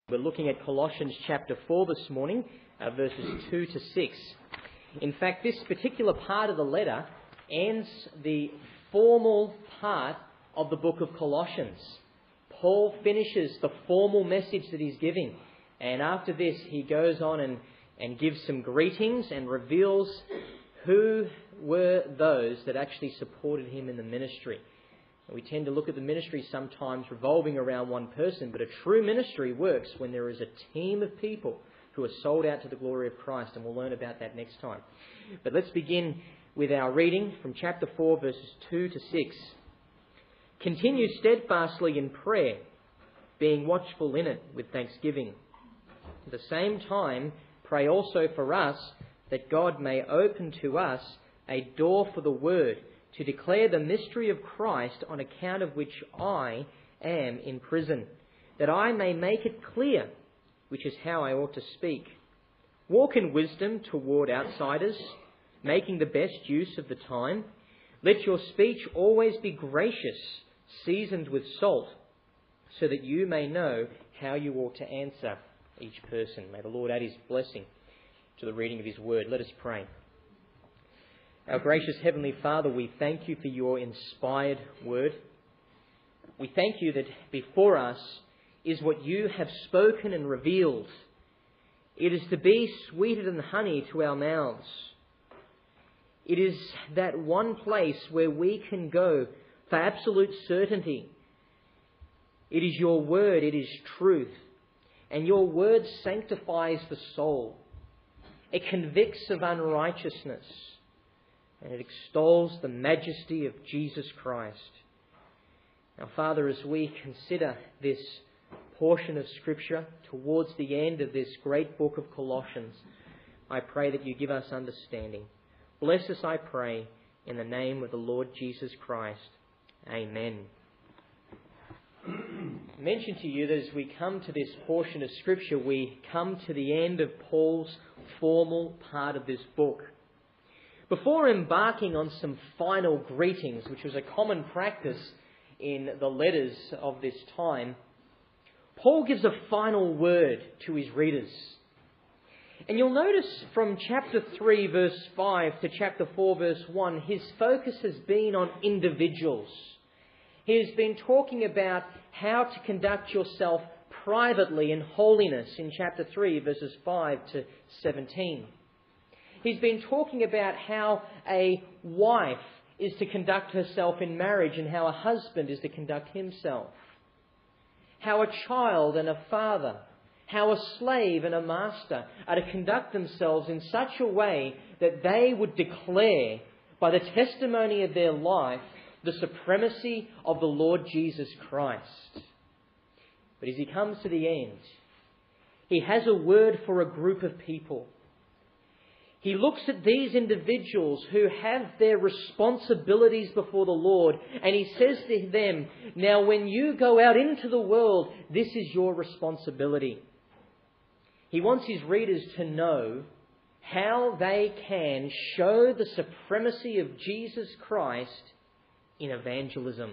We're looking at Colossians chapter 4 this morning, verses 2 to 6. In fact, this particular part of the letter ends the formal part of the book of Colossians. Paul finishes the formal message that he's giving, and after this he goes on and gives some greetings and reveals who were those that actually supported him in the ministry. We tend to look at the ministry sometimes revolving around one person, but a true ministry works when there is a team of people who are sold out to the glory of Christ, and we'll learn about that next time. But let's begin with our reading from chapter 4, verses 2 to 6. Continue steadfastly in prayer, being watchful in it with thanksgiving. At the same time, pray also for us, that God may open to us a door for the word, to declare the mystery of Christ, on account of which I am in prison, that I may make it clear, which is how I ought to speak. Walk in wisdom toward outsiders, making the best use of the time. Let your speech always be gracious, seasoned with salt, so that you may know how you ought to answer each person. May the Lord add his blessing to the reading of his word. Let us pray. Our gracious Heavenly Father, we thank you for your inspired word. We thank you that before us is what you have spoken and revealed. It is to be sweeter than honey to our mouths. It is that one place where we can go for absolute certainty. It is your word, it is truth. And your word sanctifies the soul. It convicts of unrighteousness. And it extols the majesty of Jesus Christ. Now, Father, as we consider this portion of Scripture towards the end of this great book of Colossians, I pray that you give us understanding. Bless us, I pray, in the name of the Lord Jesus Christ. Amen. I mentioned to you that as we come to this portion of Scripture, we come to the end of Paul's formal part of this book. Before embarking on some final greetings, which was a common practice in the letters of this time, Paul gives a final word to his readers. And you'll notice from chapter 3, verse 5 to chapter 4, verse 1, his focus has been on individuals. He has been talking about how to conduct yourself privately in holiness in chapter 3, verses 5 to 17. He's been talking about how a wife is to conduct herself in marriage and how a husband is to conduct himself. How a child and a father, how a slave and a master are to conduct themselves in such a way that they would declare by the testimony of their life the supremacy of the Lord Jesus Christ. But as he comes to the end, he has a word for a group of people. He looks at these individuals who have their responsibilities before the Lord, and he says to them, now when you go out into the world, this is your responsibility. He wants his readers to know how they can show the supremacy of Jesus Christ in evangelism.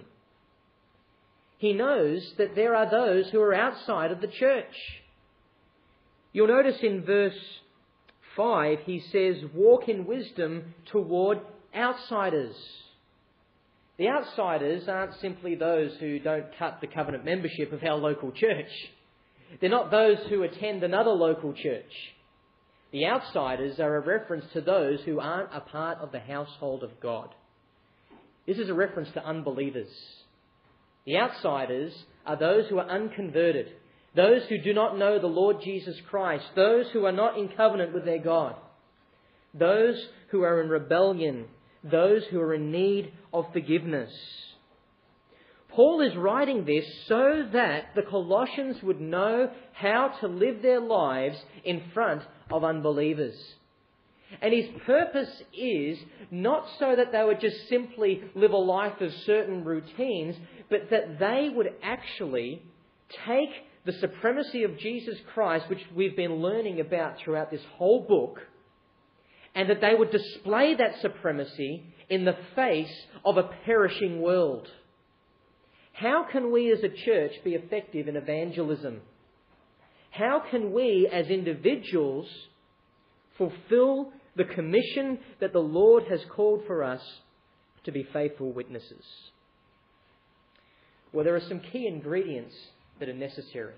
He knows that there are those who are outside of the church. You'll notice in verse 5, he says, walk in wisdom toward outsiders. The outsiders aren't simply those who don't cut the covenant membership of our local church. They're not those who attend another local church. The outsiders are a reference to those who aren't a part of the household of God. This is a reference to unbelievers. The outsiders are those who are unconverted, those who do not know the Lord Jesus Christ, those who are not in covenant with their God, those who are in rebellion, those who are in need of forgiveness. Paul is writing this so that the Colossians would know how to live their lives in front of unbelievers. And his purpose is not so that they would just simply live a life of certain routines, but that they would actually take the supremacy of Jesus Christ, which we've been learning about throughout this whole book, and that they would display that supremacy in the face of a perishing world. How can we as a church be effective in evangelism? how can we as individuals fulfill the commission that the Lord has called for us to be faithful witnesses? Well, there are some key ingredients that are necessary.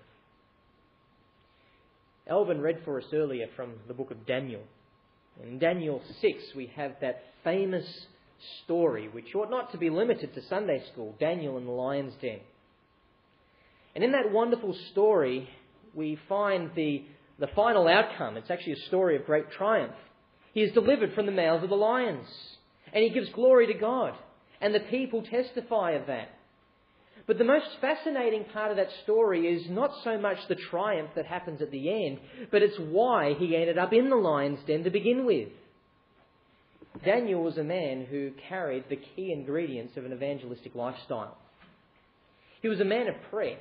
Alvin read for us earlier from the book of Daniel. In Daniel 6, we have that famous story, which ought not to be limited to Sunday school, Daniel in the lion's den. And in that wonderful story, we find the final outcome. It's actually a story of great triumph. He is delivered from the mouths of the lions, and he gives glory to God, and the people testify of that. But the most fascinating part of that story is not so much the triumph that happens at the end, but it's why he ended up in the lion's den to begin with. Daniel was a man who carried the key ingredients of an evangelistic lifestyle. He was a man of prayer.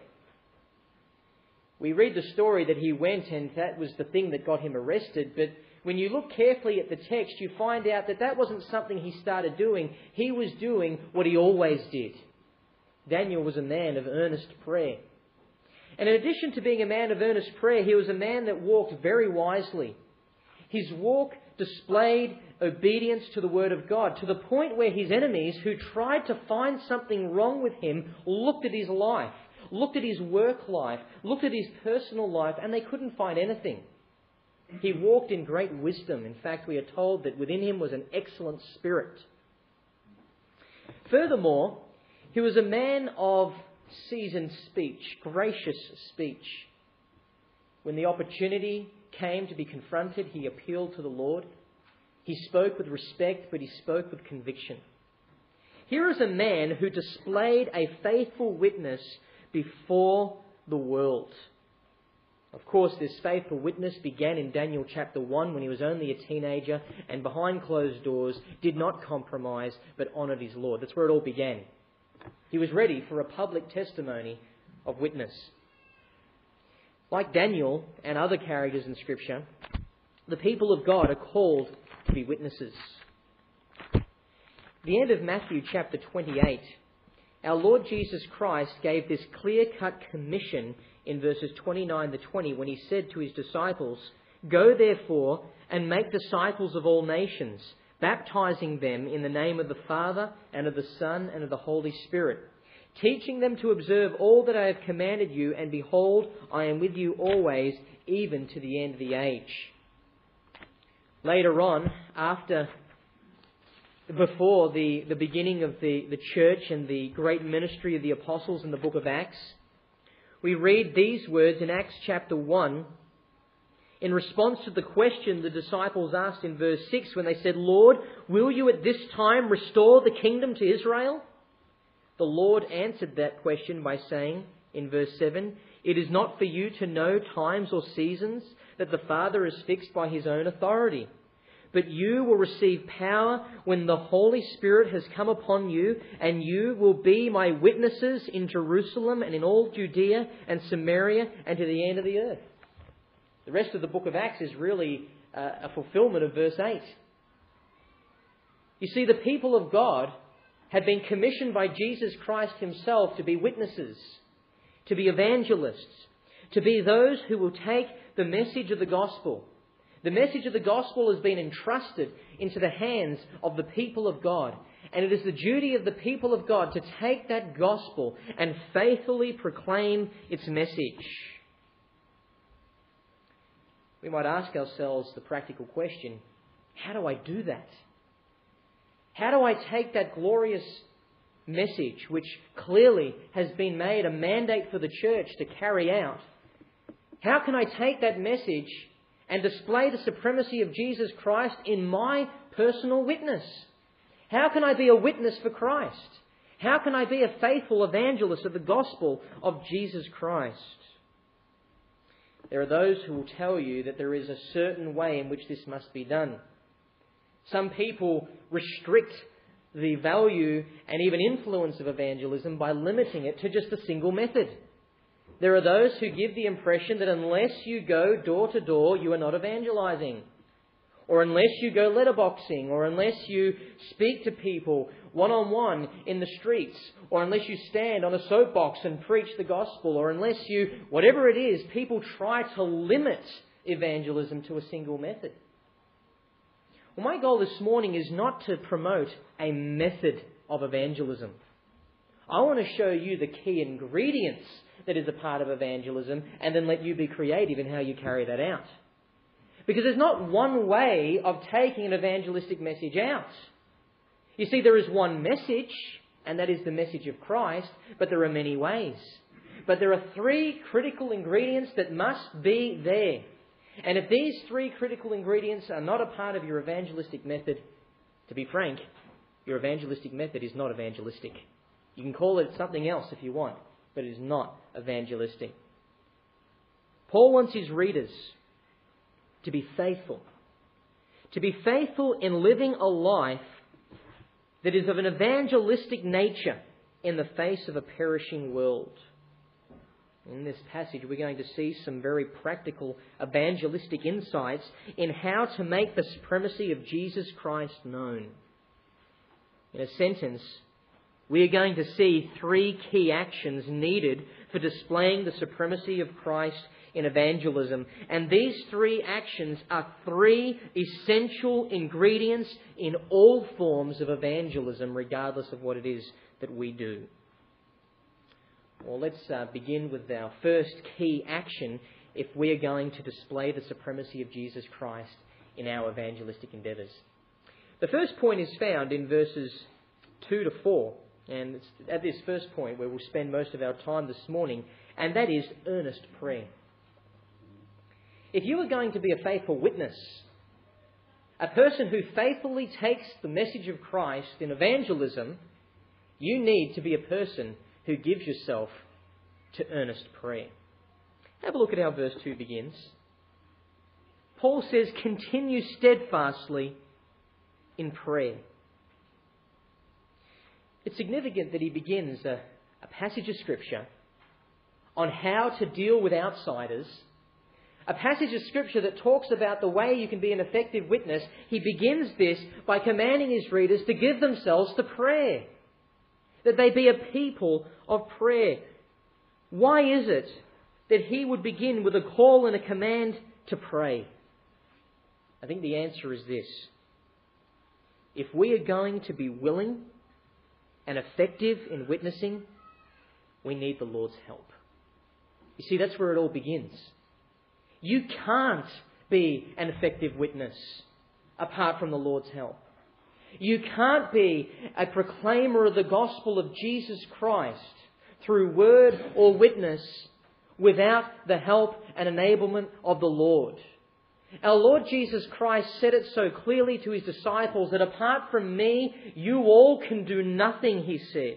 We read the story that he went and that was the thing that got him arrested, but when you look carefully at the text, you find out that that wasn't something he started doing. He was doing what he always did. Daniel was a man of earnest prayer. And in addition to being a man of earnest prayer, he was a man that walked very wisely. His walk displayed obedience to the Word of God, to the point where his enemies, who tried to find something wrong with him, looked at his life, looked at his work life, looked at his personal life, and they couldn't find anything. He walked in great wisdom. In fact, we are told that within him was an excellent spirit. Furthermore, he was a man of seasoned speech, gracious speech. When the opportunity came to be confronted, he appealed to the Lord. He spoke with respect, but he spoke with conviction. Here is a man who displayed a faithful witness before the world. Of course, this faithful witness began in Daniel chapter 1 when he was only a teenager and behind closed doors did not compromise but honoured his Lord. That's where it all began. He was ready for a public testimony of witness. Like Daniel and other characters in Scripture, the people of God are called to be witnesses. At the end of Matthew chapter 28, our Lord Jesus Christ gave this clear-cut commission in verses 29 to 20 when he said to his disciples, "Go therefore and make disciples of all nations, baptizing them in the name of the Father and of the Son and of the Holy Spirit, teaching them to observe all that I have commanded you, and behold, I am with you always, even to the end of the age." Later on, before the beginning of the church and the great ministry of the apostles in the book of Acts, we read these words in Acts chapter 1 in response to the question the disciples asked in verse 6 when they said, "Lord, will you at this time restore the kingdom to Israel?" The Lord answered that question by saying in verse 7, "It is not for you to know times or seasons that the Father has fixed by his own authority. But you will receive power when the Holy Spirit has come upon you, and you will be my witnesses in Jerusalem and in all Judea and Samaria and to the end of the earth." The rest of the book of Acts is really a fulfillment of verse 8. You see, the people of God had been commissioned by Jesus Christ himself to be witnesses, to be evangelists, to be those who will take the message of the gospel. The message of the gospel has been entrusted into the hands of the people of God. And it is the duty of the people of God to take that gospel and faithfully proclaim its message. We might ask ourselves the practical question, how do I do that? How do I take that glorious message, which clearly has been made a mandate for the church to carry out? How can I take that message and display the supremacy of Jesus Christ in my personal witness? How can I be a witness for Christ? How can I be a faithful evangelist of the gospel of Jesus Christ? There are those who will tell you that there is a certain way in which this must be done. Some people restrict the value and even influence of evangelism by limiting it to just a single method. There are those who give the impression that unless you go door to door, you are not evangelizing. Or unless you go letterboxing, or unless you speak to people, one-on-one in the streets, or unless you stand on a soapbox and preach the gospel, or unless you, whatever it is, people try to limit evangelism to a single method. Well, my goal this morning is not to promote a method of evangelism. I want to show you the key ingredients that is a part of evangelism, and then let you be creative in how you carry that out. Because there's not one way of taking an evangelistic message out. You see, there is one message, and that is the message of Christ, but there are many ways. But there are three critical ingredients that must be there. And if these three critical ingredients are not a part of your evangelistic method, to be frank, your evangelistic method is not evangelistic. You can call it something else if you want, but it is not evangelistic. Paul wants his readers to be faithful. To be faithful in living a life that is of an evangelistic nature in the face of a perishing world. In this passage, we're going to see some very practical evangelistic insights in how to make the supremacy of Jesus Christ known. In a sentence, we are going to see three key actions needed for displaying the supremacy of Christ in evangelism. And these three actions are three essential ingredients in all forms of evangelism, regardless of what it is that we do. Well, let's begin with our first key action if we are going to display the supremacy of Jesus Christ in our evangelistic endeavours. The first point is found in verses 2 to 4, and it's at this first point where we'll spend most of our time this morning, and that is earnest prayer. If you are going to be a faithful witness, a person who faithfully takes the message of Christ in evangelism, you need to be a person who gives yourself to earnest prayer. Have a look at how verse 2 begins. Paul says, continue steadfastly in prayer. It's significant that he begins a passage of Scripture on how to deal with outsiders, a passage of Scripture that talks about the way you can be an effective witness. He begins this by commanding his readers to give themselves to prayer, that they be a people of prayer. Why is it that he would begin with a call and a command to pray? I think the answer is this. If we are going to be willing and effective in witnessing, we need the Lord's help. You see, that's where it all begins. You can't be an effective witness apart from the Lord's help. You can't be a proclaimer of the gospel of Jesus Christ through word or witness without the help and enablement of the Lord. Our Lord Jesus Christ said it so clearly to his disciples that apart from me, you all can do nothing, he said.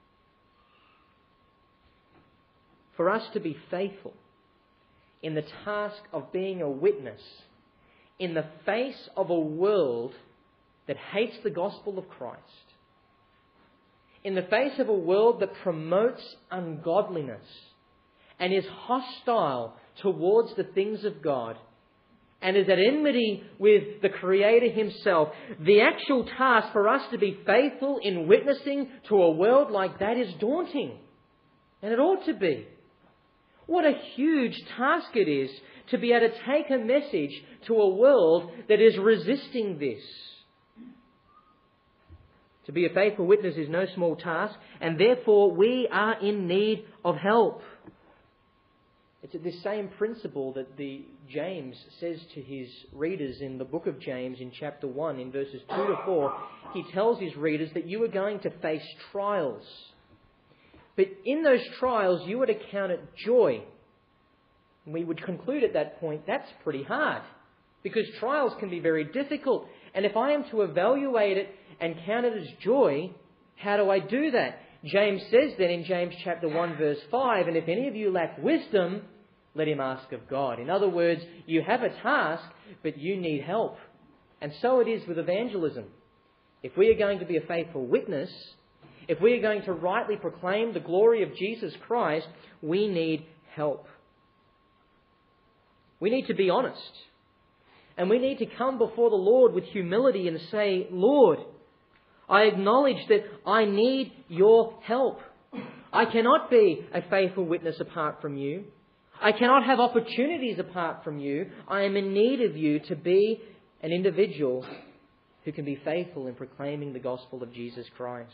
For us to be faithful in the task of being a witness in the face of a world that hates the gospel of Christ, in the face of a world that promotes ungodliness and is hostile towards the things of God and is at enmity with the Creator himself, the actual task for us to be faithful in witnessing to a world like that is daunting. And it ought to be. What a huge task it is to be able to take a message to a world that is resisting this. To be a faithful witness is no small task, and therefore we are in need of help. It's this same principle that James says to his readers in the book of James in chapter 1 in verses 2 to 4. He tells his readers that you are going to face trials. But in those trials you are to count it joy. And we would conclude at that point that's pretty hard, because trials can be very difficult. And if I am to evaluate it and count it as joy, how do I do that? James says then in James chapter 1 verse 5, and if any of you lack wisdom, let him ask of God. In other words, you have a task, but you need help. And so it is with evangelism. If we are going to be a faithful witness, if we are going to rightly proclaim the glory of Jesus Christ, we need help. We need to be honest. And we need to come before the Lord with humility and say, Lord, I acknowledge that I need your help. I cannot be a faithful witness apart from you. I cannot have opportunities apart from you. I am in need of you to be an individual who can be faithful in proclaiming the gospel of Jesus Christ.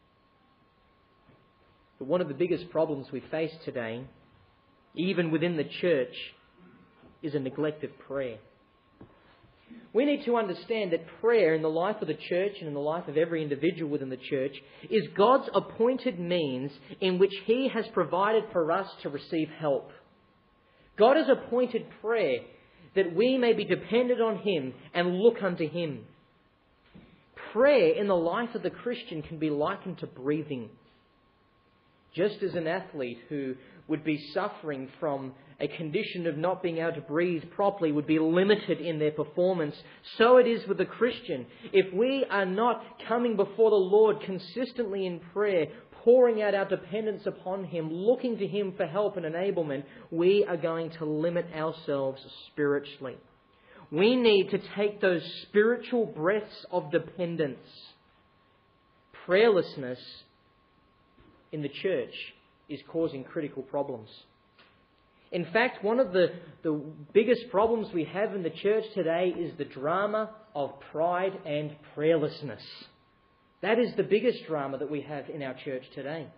But one of the biggest problems we face today, even within the church, is a neglect of prayer. We need to understand that prayer in the life of the church and in the life of every individual within the church is God's appointed means in which He has provided for us to receive help. God has appointed prayer that we may be dependent on Him and look unto Him. Prayer in the life of the Christian can be likened to breathing. Just as an athlete who would be suffering from a condition of not being able to breathe properly would be limited in their performance, so it is with the Christian. If we are not coming before the Lord consistently in prayer, pouring out our dependence upon Him, looking to Him for help and enablement, we are going to limit ourselves spiritually. We need to take those spiritual breaths of dependence. Prayerlessness in the church is causing critical problems. In fact, one of the biggest problems we have in the church today is the drama of pride and prayerlessness. That is the biggest drama that we have in our church today.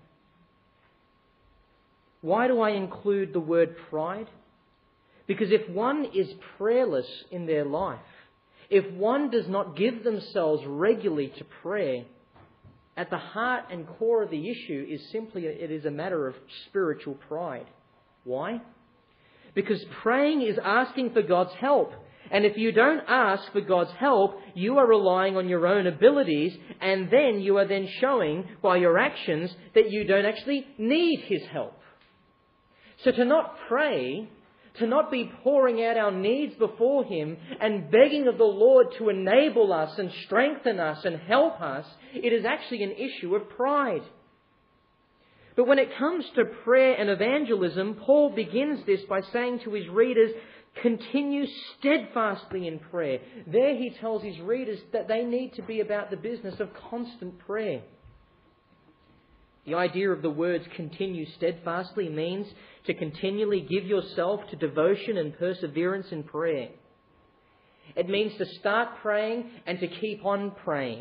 Why do I include the word pride? Because if one is prayerless in their life, if one does not give themselves regularly to prayer, at the heart and core of the issue is simply it is a matter of spiritual pride. Why? Because praying is asking for God's help. And if you don't ask for God's help, you are relying on your own abilities, and then you are then showing by your actions that you don't actually need His help. So to not pray, to not be pouring out our needs before Him and begging of the Lord to enable us and strengthen us and help us, it is actually an issue of pride. But when it comes to prayer and evangelism, Paul begins this by saying to his readers, continue steadfastly in prayer. There he tells his readers that they need to be about the business of constant prayer. The idea of the words continue steadfastly means to continually give yourself to devotion and perseverance in prayer. It means to start praying and to keep on praying.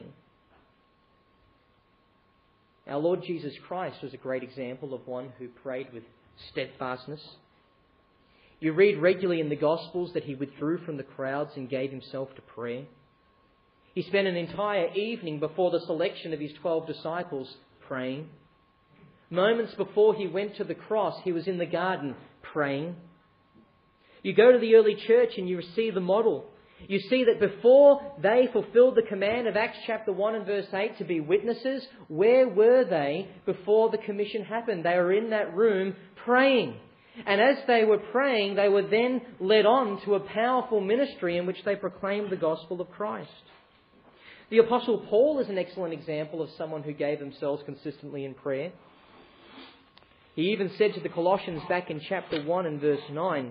Our Lord Jesus Christ was a great example of one who prayed with steadfastness. You read regularly in the Gospels that He withdrew from the crowds and gave Himself to prayer. He spent an entire evening before the selection of His 12 disciples praying. Moments before He went to the cross, He was in the garden praying. You go to the early church and you see the model. You see that before they fulfilled the command of Acts chapter 1 and verse 8 to be witnesses, where were they before the commission happened? They were in that room praying. And as they were praying, they were then led on to a powerful ministry in which they proclaimed the gospel of Christ. The Apostle Paul is an excellent example of someone who gave themselves consistently in prayer. He even said to the Colossians back in chapter 1 and verse 9,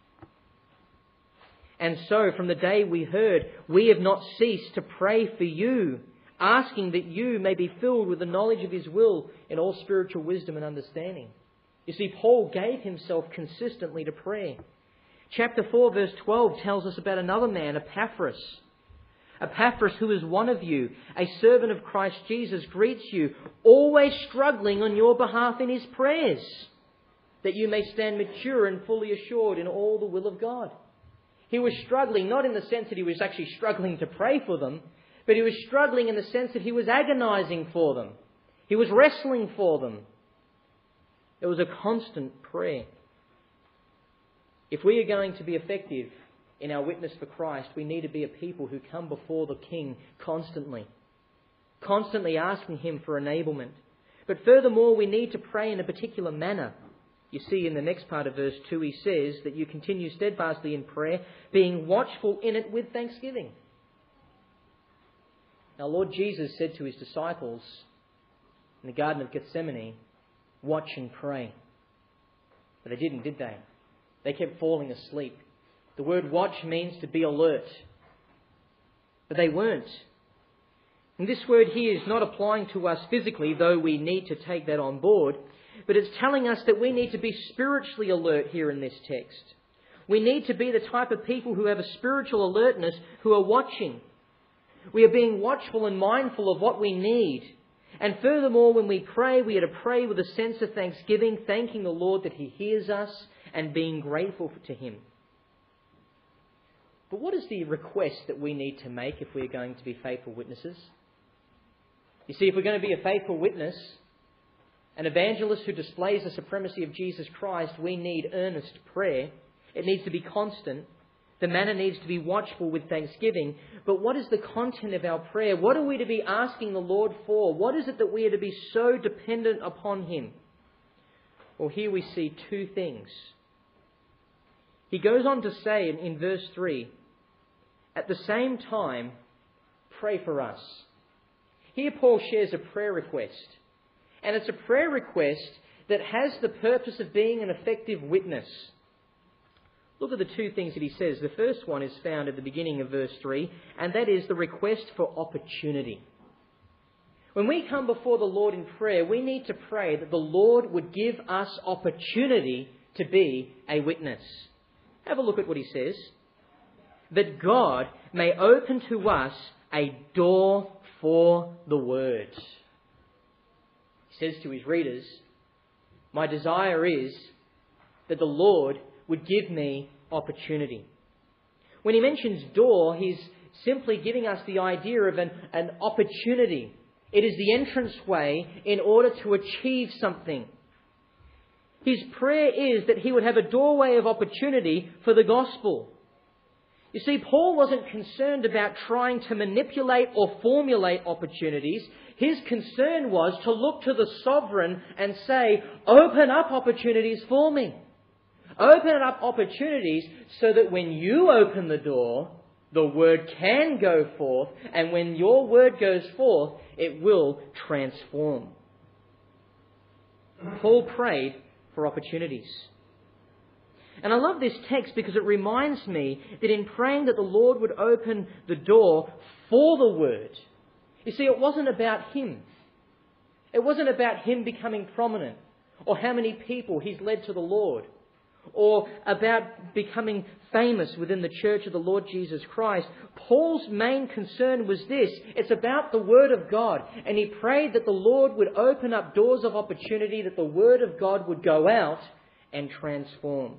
and so from the day we heard, we have not ceased to pray for you, asking that you may be filled with the knowledge of His will in all spiritual wisdom and understanding. You see, Paul gave himself consistently to prayer. Chapter 4 verse 12 tells us about another man, Epaphras. Epaphras, who is one of you, a servant of Christ Jesus, greets you, always struggling on your behalf in his prayers, that you may stand mature and fully assured in all the will of God. He was struggling, not in the sense that he was actually struggling to pray for them, but he was struggling in the sense that he was agonizing for them. He was wrestling for them. It was a constant prayer. If we are going to be effective in our witness for Christ, we need to be a people who come before the King constantly asking Him for enablement. But furthermore, we need to pray in a particular manner. You see in the next part of verse 2, he says that you continue steadfastly in prayer, being watchful in it with thanksgiving. Our Lord Jesus said to His disciples in the Garden of Gethsemane, watch and pray. But they didn't, did they? They kept falling asleep. The word watch means to be alert. But they weren't. And this word here is not applying to us physically, though we need to take that on board, but it's telling us that we need to be spiritually alert here in this text. We need to be the type of people who have a spiritual alertness, who are watching. We are being watchful and mindful of what we need. And furthermore, when we pray, we are to pray with a sense of thanksgiving, thanking the Lord that He hears us and being grateful to Him. But what is the request that we need to make if we are going to be faithful witnesses? You see, if we're going to be a faithful witness, an evangelist who displays the supremacy of Jesus Christ, we need earnest prayer. It needs to be constant. The manner needs to be watchful with thanksgiving. But what is the content of our prayer? What are we to be asking the Lord for? What is it that we are to be so dependent upon Him? Well, here we see two things. He goes on to say in verse 3, at the same time, pray for us. Here Paul shares a prayer request. And it's a prayer request that has the purpose of being an effective witness. Look at the two things that he says. The first one is found at the beginning of verse 3, and that is the request for opportunity. When we come before the Lord in prayer, we need to pray that the Lord would give us opportunity to be a witness. Have a look at what he says. That God may open to us a door for the word. He says to his readers, my desire is that the Lord would give me opportunity. When he mentions door, he's simply giving us the idea of an opportunity. It is the entranceway in order to achieve something. His prayer is that he would have a doorway of opportunity for the gospel. You see, Paul wasn't concerned about trying to manipulate or formulate opportunities. His concern was to look to the sovereign and say, open up opportunities for me. Open up opportunities so that when you open the door, the word can go forth, and when your word goes forth, it will transform. Paul prayed for opportunities. And I love this text because it reminds me that in praying that the Lord would open the door for the word, you see, it wasn't about him. It wasn't about him becoming prominent or how many people he's led to the Lord, or about becoming famous within the church of the Lord Jesus Christ. Paul's main concern was this. It's about the Word of God. And he prayed that the Lord would open up doors of opportunity, that the Word of God would go out and transform.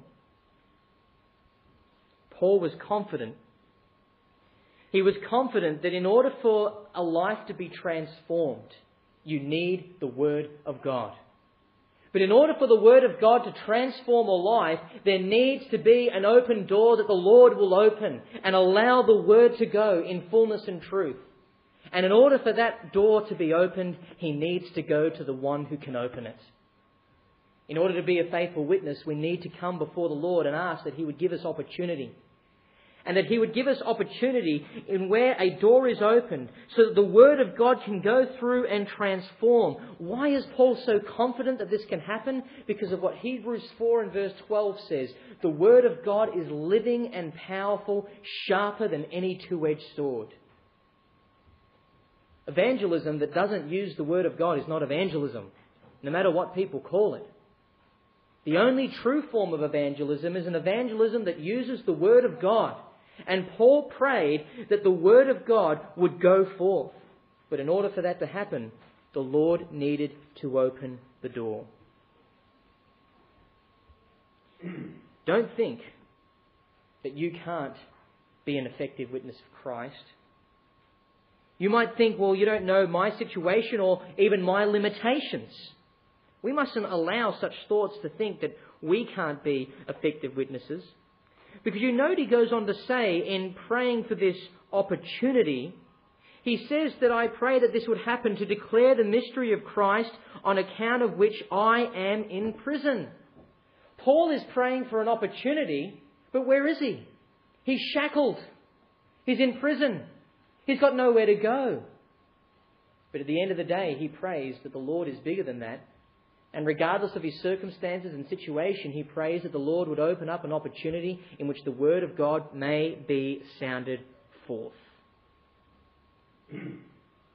Paul was confident. He was confident that in order for a life to be transformed, you need the Word of God. But in order for the Word of God to transform a life, there needs to be an open door that the Lord will open and allow the Word to go in fullness and truth. And in order for that door to be opened, he needs to go to the one who can open it. In order to be a faithful witness, we need to come before the Lord and ask that he would give us opportunity. And that he would give us opportunity in where a door is opened so that the Word of God can go through and transform. Why is Paul so confident that this can happen? Because of what Hebrews 4 and verse 12 says. The Word of God is living and powerful, sharper than any two-edged sword. Evangelism that doesn't use the Word of God is not evangelism, no matter what people call it. The only true form of evangelism is an evangelism that uses the Word of God. And Paul prayed that the Word of God would go forth. But in order for that to happen, the Lord needed to open the door. Don't think that you can't be an effective witness of Christ. You might think, well, you don't know my situation or even my limitations. We mustn't allow such thoughts to think that we can't be effective witnesses. Because you note he goes on to say in praying for this opportunity, he says that I pray that this would happen to declare the mystery of Christ on account of which I am in prison. Paul is praying for an opportunity, but where is he? He's shackled. He's in prison. He's got nowhere to go. But at the end of the day, he prays that the Lord is bigger than that. And regardless of his circumstances and situation, he prays that the Lord would open up an opportunity in which the Word of God may be sounded forth.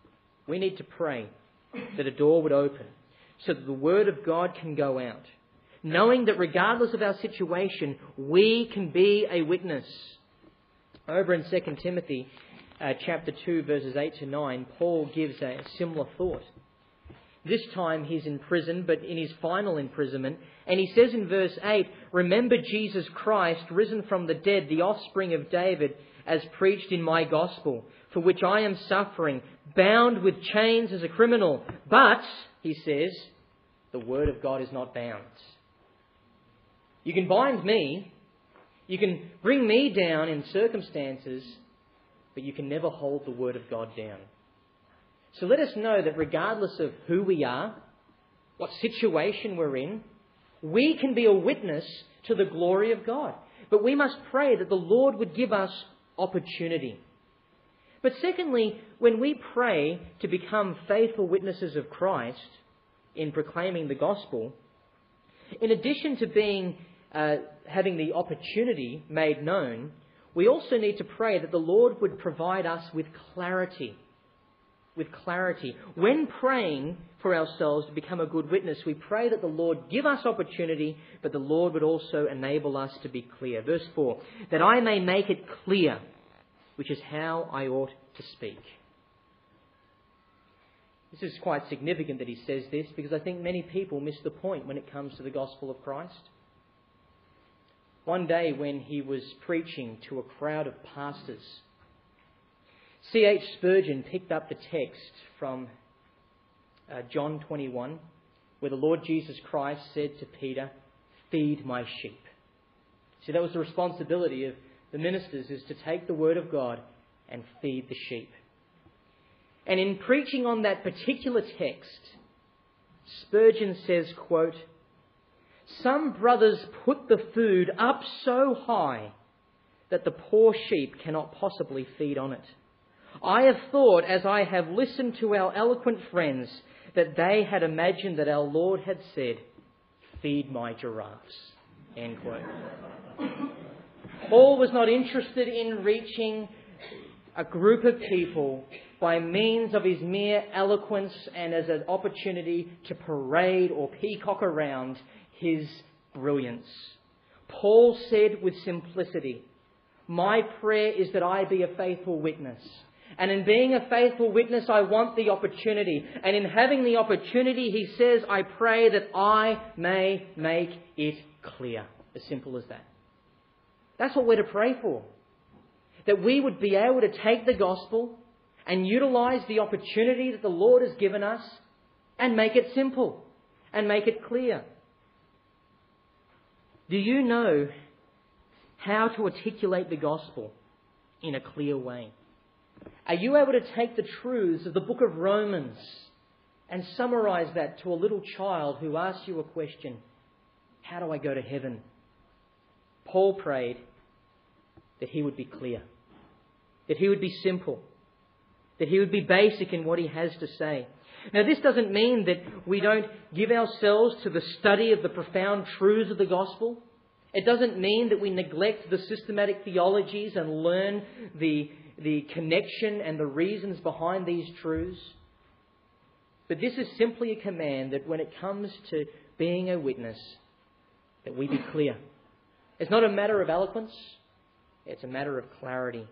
We need to pray that a door would open so that the Word of God can go out, knowing that regardless of our situation, we can be a witness. Over in 2 Timothy chapter 2, verses 8 to 9, Paul gives a similar thought. This time he's in prison, but in his final imprisonment. And he says in verse 8, "Remember Jesus Christ, risen from the dead, the offspring of David, as preached in my gospel, for which I am suffering, bound with chains as a criminal. But," he says, "the word of God is not bound." You can bind me, you can bring me down in circumstances, but you can never hold the word of God down. So let us know that regardless of who we are, what situation we're in, we can be a witness to the glory of God. But we must pray that the Lord would give us opportunity. But secondly, when we pray to become faithful witnesses of Christ in proclaiming the gospel, in addition to having the opportunity made known, we also need to pray that the Lord would provide us with clarity. With clarity. When praying for ourselves to become a good witness, we pray that the Lord give us opportunity, but the Lord would also enable us to be clear. Verse 4, "That I may make it clear, which is how I ought to speak." This is quite significant that he says this, because I think many people miss the point when it comes to the gospel of Christ. One day when he was preaching to a crowd of pastors, C.H. Spurgeon picked up the text from John 21, where the Lord Jesus Christ said to Peter, "Feed my sheep." See, that was the responsibility of the ministers, is to take the word of God and feed the sheep. And in preaching on that particular text, Spurgeon says, quote, "Some brothers put the food up so high that the poor sheep cannot possibly feed on it. I have thought, as I have listened to our eloquent friends, that they had imagined that our Lord had said, 'Feed my giraffes.'" End quote. Paul was not interested in reaching a group of people by means of his mere eloquence and as an opportunity to parade or peacock around his brilliance. Paul said with simplicity, "My prayer is that I be a faithful witness. And in being a faithful witness, I want the opportunity. And in having the opportunity," he says, "I pray that I may make it clear." As simple as that. That's what we're to pray for. That we would be able to take the gospel and utilise the opportunity that the Lord has given us and make it simple and make it clear. Do you know how to articulate the gospel in a clear way? Are you able to take the truths of the book of Romans and summarise that to a little child who asks you a question? How do I go to heaven? Paul prayed that he would be clear, that he would be simple, that he would be basic in what he has to say. Now, this doesn't mean that we don't give ourselves to the study of the profound truths of the gospel. It doesn't mean that we neglect the systematic theologies and learn the connection and the reasons behind these truths. But this is simply a command that when it comes to being a witness, that we be clear. It's not a matter of eloquence, it's a matter of clarity.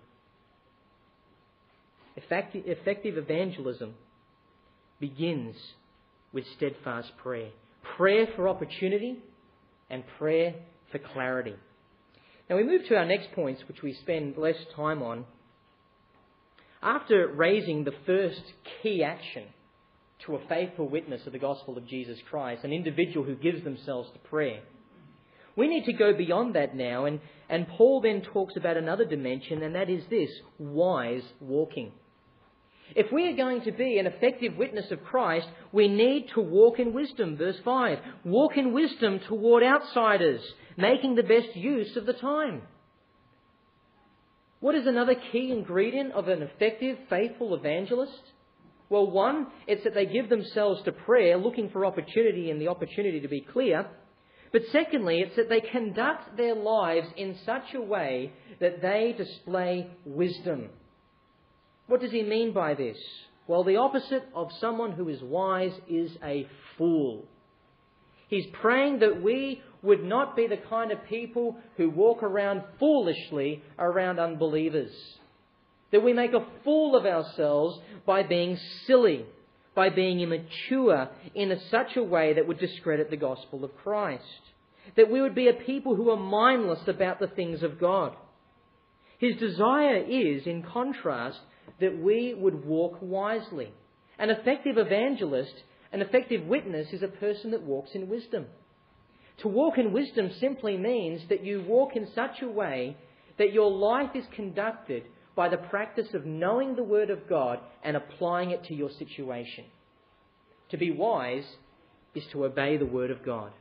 Effective evangelism begins with steadfast prayer. Prayer for opportunity and prayer for clarity. Now we move to our next points, which we spend less time on. After raising the first key action to a faithful witness of the gospel of Jesus Christ, an individual who gives themselves to prayer, we need to go beyond that now, and Paul then talks about another dimension, and that is this: wise walking. If we are going to be an effective witness of Christ, we need to walk in wisdom. Verse 5, walk in wisdom toward outsiders, making the best use of the time. What is another key ingredient of an effective, faithful evangelist? Well, one, it's that they give themselves to prayer, looking for opportunity and the opportunity to be clear. But secondly, it's that they conduct their lives in such a way that they display wisdom. What does he mean by this? Well, the opposite of someone who is wise is a fool. He's praying that we would not be the kind of people who walk around foolishly around unbelievers. That we make a fool of ourselves by being silly, by being immature in such a way that would discredit the gospel of Christ. That we would be a people who are mindless about the things of God. His desire is, in contrast, that we would walk wisely. An effective evangelist, an effective witness, is a person that walks in wisdom. To walk in wisdom simply means that you walk in such a way that your life is conducted by the practice of knowing the Word of God and applying it to your situation. To be wise is to obey the Word of God.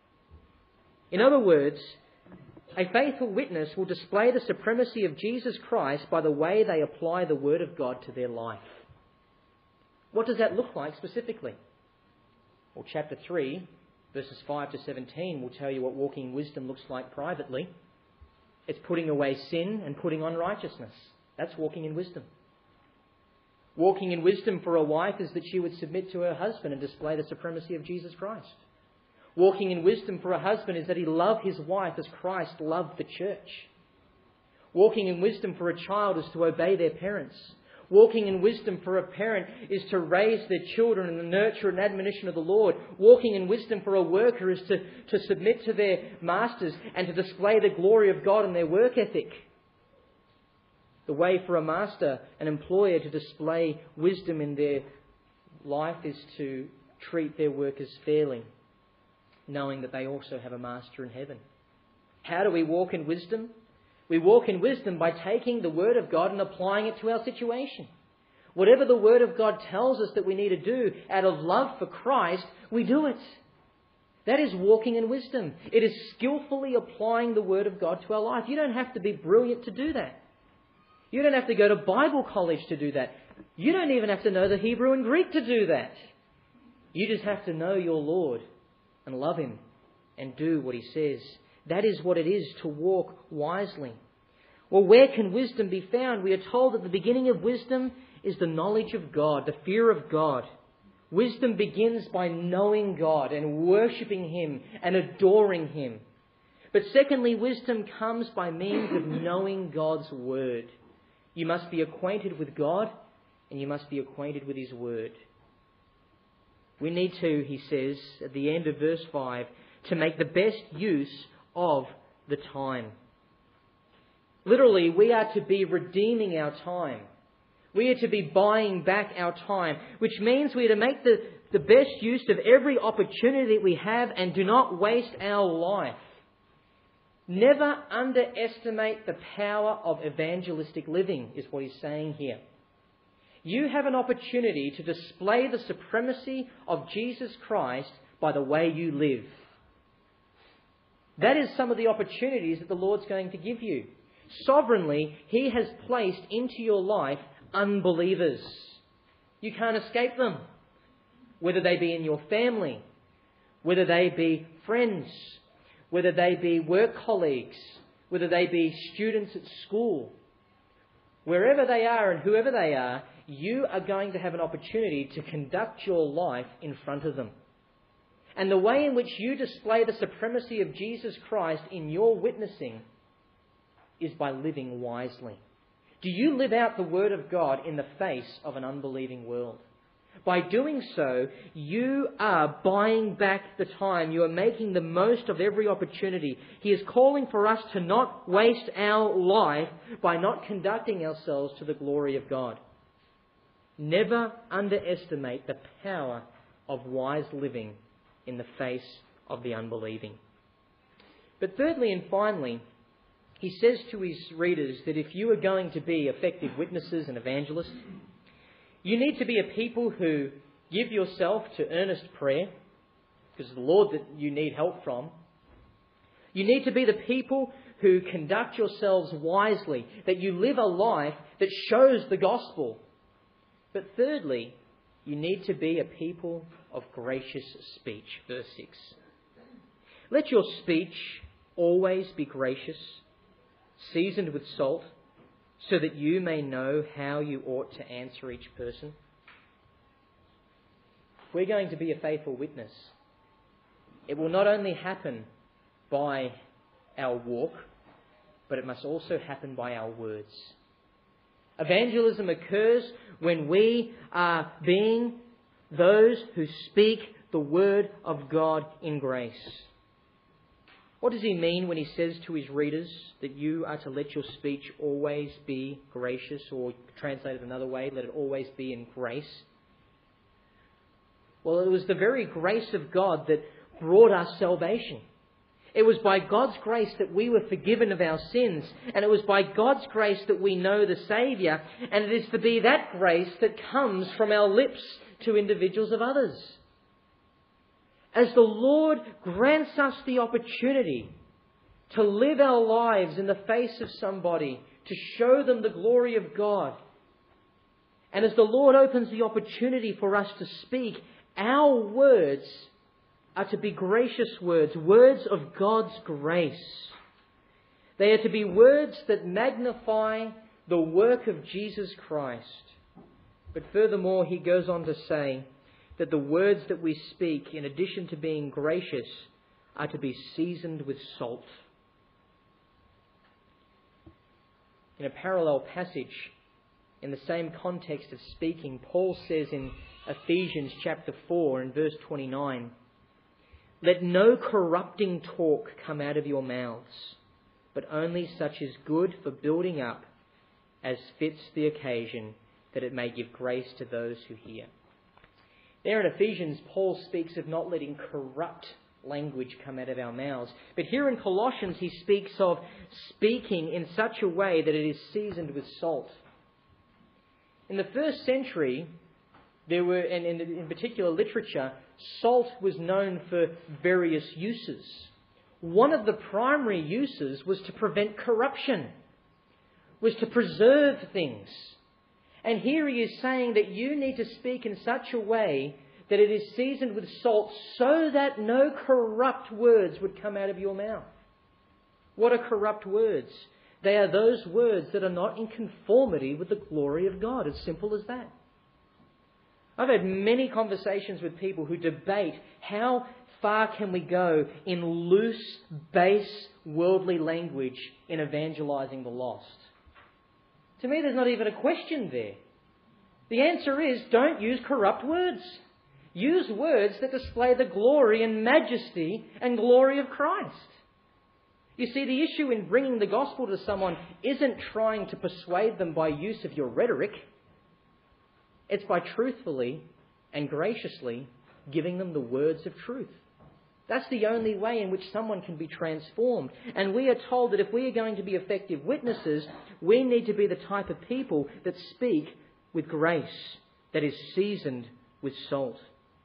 In other words, a faithful witness will display the supremacy of Jesus Christ by the way they apply the Word of God to their life. What does that look like specifically? Well, chapter 3, verses 5 to 17 will tell you what walking in wisdom looks like privately. It's putting away sin and putting on righteousness. That's walking in wisdom. Walking in wisdom for a wife is that she would submit to her husband and display the supremacy of Jesus Christ. Walking in wisdom for a husband is that he love his wife as Christ loved the church. Walking in wisdom for a child is to obey their parents. Walking in wisdom for a parent is to raise their children in the nurture and admonition of the Lord. Walking in wisdom for a worker is to submit to their masters and to display the glory of God in their work ethic. The way for a master, an employer, to display wisdom in their life is to treat their workers fairly, knowing that they also have a master in heaven. How do we walk in wisdom? We walk in wisdom by taking the Word of God and applying it to our situation. Whatever the Word of God tells us that we need to do out of love for Christ, we do it. That is walking in wisdom. It is skillfully applying the Word of God to our life. You don't have to be brilliant to do that. You don't have to go to Bible college to do that. You don't even have to know the Hebrew and Greek to do that. You just have to know your Lord and love Him and do what He says. That is what it is to walk wisely. Well, where can wisdom be found? We are told that the beginning of wisdom is the knowledge of God, the fear of God. Wisdom begins by knowing God and worshipping Him and adoring Him. But secondly, wisdom comes by means of knowing God's Word. You must be acquainted with God and you must be acquainted with His Word. We need to, he says at the end of verse 5, to make the best use of the time. Literally, we are to be redeeming our time. We are to be buying back our time, which means we are to make the best use of every opportunity that we have and do not waste our life. Never underestimate the power of evangelistic living, is what he's saying here. You have an opportunity to display the supremacy of Jesus Christ by the way you live. That is some of the opportunities that the Lord's going to give you. Sovereignly, He has placed into your life unbelievers. You can't escape them. Whether they be in your family, whether they be friends, whether they be work colleagues, whether they be students at school. Wherever they are and whoever they are, you are going to have an opportunity to conduct your life in front of them. And the way in which you display the supremacy of Jesus Christ in your witnessing is by living wisely. Do you live out the Word of God in the face of an unbelieving world? By doing so, you are buying back the time. You are making the most of every opportunity. He is calling for us to not waste our life by not conducting ourselves to the glory of God. Never underestimate the power of wise living in the face of the unbelieving. But thirdly and finally, he says to his readers that if you are going to be effective witnesses and evangelists, you need to be a people who give yourself to earnest prayer, because it's the Lord that you need help from. You need to be the people who conduct yourselves wisely, that you live a life that shows the gospel. But thirdly, you need to be a people of gracious speech. Verse 6. Let your speech always be gracious, seasoned with salt, so that you may know how you ought to answer each person. we're going to be a faithful witness, it will not only happen by our walk, but it must also happen by our words. Evangelism occurs when we are being those who speak the word of God in grace. What does he mean when he says to his readers that you are to let your speech always be gracious, or translated another way, let it always be in grace? Well, it was the very grace of God that brought us salvation. It was by God's grace that we were forgiven of our sins, and it was by God's grace that we know the Saviour, and it is to be that grace that comes from our lips to individuals of others. As the Lord grants us the opportunity to live our lives in the face of somebody, to show them the glory of God, and as the Lord opens the opportunity for us to speak, our words are to be gracious words, words of God's grace. They are to be words that magnify the work of Jesus Christ. But furthermore, he goes on to say that the words that we speak, in addition to being gracious, are to be seasoned with salt. In a parallel passage, in the same context of speaking, Paul says in Ephesians chapter 4 and verse 29, "Let no corrupting talk come out of your mouths, but only such as good for building up, as fits the occasion, that it may give grace to those who hear." There in Ephesians, Paul speaks of not letting corrupt language come out of our mouths. But here in Colossians, he speaks of speaking in such a way that it is seasoned with salt. In the first century, there were, and in particular literature, salt was known for various uses. One of the primary uses was to prevent corruption, was to preserve things. And here he is saying that you need to speak in such a way that it is seasoned with salt so that no corrupt words would come out of your mouth. What are corrupt words? They are those words that are not in conformity with the glory of God. As simple as that. I've had many conversations with people who debate how far can we go in loose, base, worldly language in evangelizing the lost. To me, there's not even a question there. The answer is, don't use corrupt words. Use words that display the glory and majesty and glory of Christ. You see, the issue in bringing the gospel to someone isn't trying to persuade them by use of your rhetoric. It's by truthfully and graciously giving them the words of truth. That's the only way in which someone can be transformed. And we are told that if we are going to be effective witnesses, we need to be the type of people that speak with grace, that is seasoned with salt.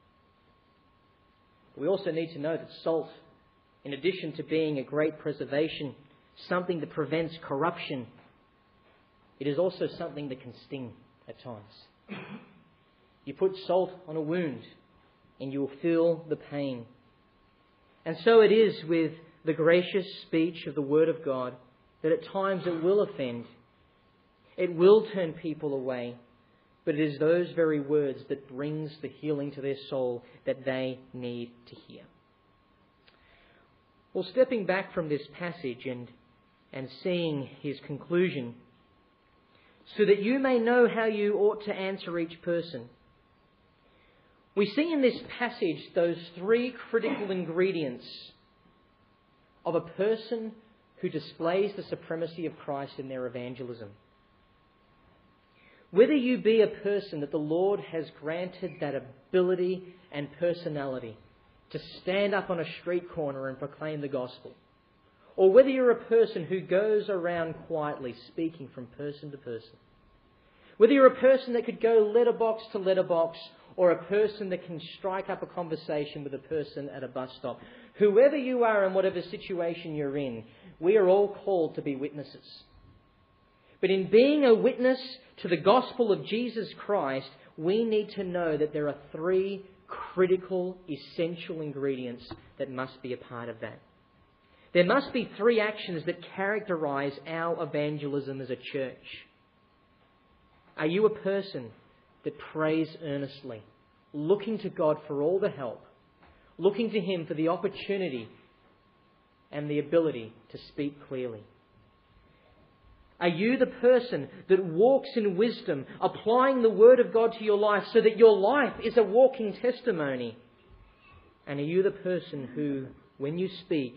We also need to know that salt, in addition to being a great preservation, something that prevents corruption, it is also something that can sting at times. You put salt on a wound and you will feel the pain. And so it is with the gracious speech of the Word of God, that at times it will offend. It will turn people away. But it is those very words that brings the healing to their soul that they need to hear. Well, stepping back from this passage and seeing his conclusion, so that you may know how you ought to answer each person. We see in this passage those three critical ingredients of a person who displays the supremacy of Christ in their evangelism. Whether you be a person that the Lord has granted that ability and personality to stand up on a street corner and proclaim the gospel, or whether you're a person who goes around quietly speaking from person to person, whether you're a person that could go letterbox to letterbox, or a person that can strike up a conversation with a person at a bus stop, whoever you are and whatever situation you're in, we are all called to be witnesses. But in being a witness to the gospel of Jesus Christ, we need to know that there are three critical, essential ingredients that must be a part of that. There must be three actions that characterize our evangelism as a church. Are you a person that prays earnestly? looking to God for all the help, looking to Him for the opportunity and the ability to speak clearly? Are you the person that walks in wisdom, applying the Word of God to your life so that your life is a walking testimony? And are you the person who, when you speak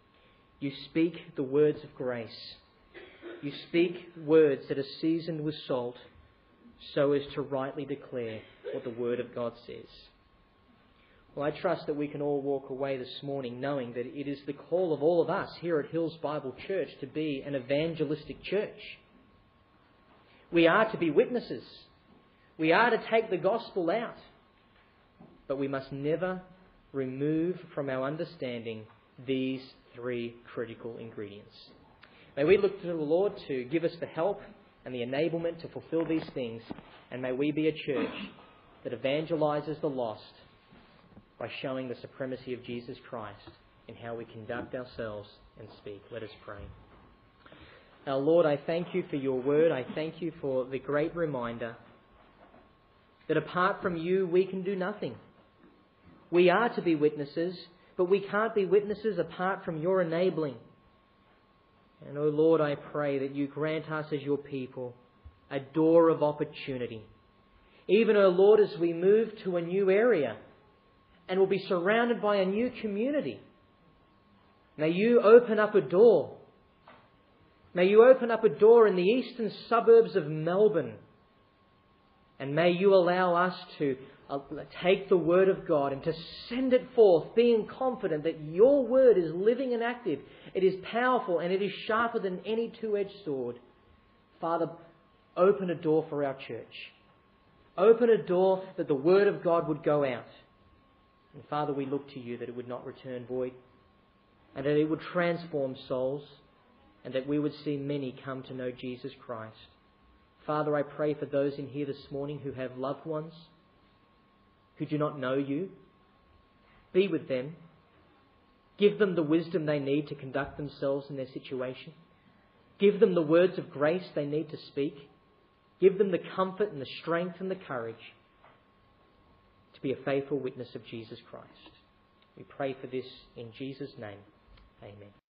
the words of grace? You speak words that are seasoned with salt so as to rightly declare what the Word of God says. Well, I trust that we can all walk away this morning knowing that it is the call of all of us here at Hills Bible Church to be an evangelistic church. We are to be witnesses. We are to take the gospel out. But we must never remove from our understanding these three critical ingredients. May we look to the Lord to give us the help and the enablement to fulfill these things, and may we be a church that evangelises the lost by showing the supremacy of Jesus Christ in how we conduct ourselves and speak. Let us pray. Our Lord, I thank You for Your word. I thank You for the great reminder that apart from You, we can do nothing. We are to be witnesses, but we can't be witnesses apart from Your enabling. And, oh Lord, I pray that You grant us as Your people a door of opportunity. Even, oh Lord, as we move to a new area and will be surrounded by a new community, may You open up a door. May You open up a door in the eastern suburbs of Melbourne. And may You allow us to take the Word of God and to send it forth, being confident that Your Word is living and active. It is powerful and it is sharper than any two-edged sword. Father, open a door for our church. Open a door that the Word of God would go out. And Father, we look to You that it would not return void, and that it would transform souls, and that we would see many come to know Jesus Christ. Father, I pray for those in here this morning who have loved ones who do not know You. Be with them. Give them the wisdom they need to conduct themselves in their situation. Give them the words of grace they need to speak. Give them the comfort and the strength and the courage to be a faithful witness of Jesus Christ. We pray for this in Jesus' name. Amen.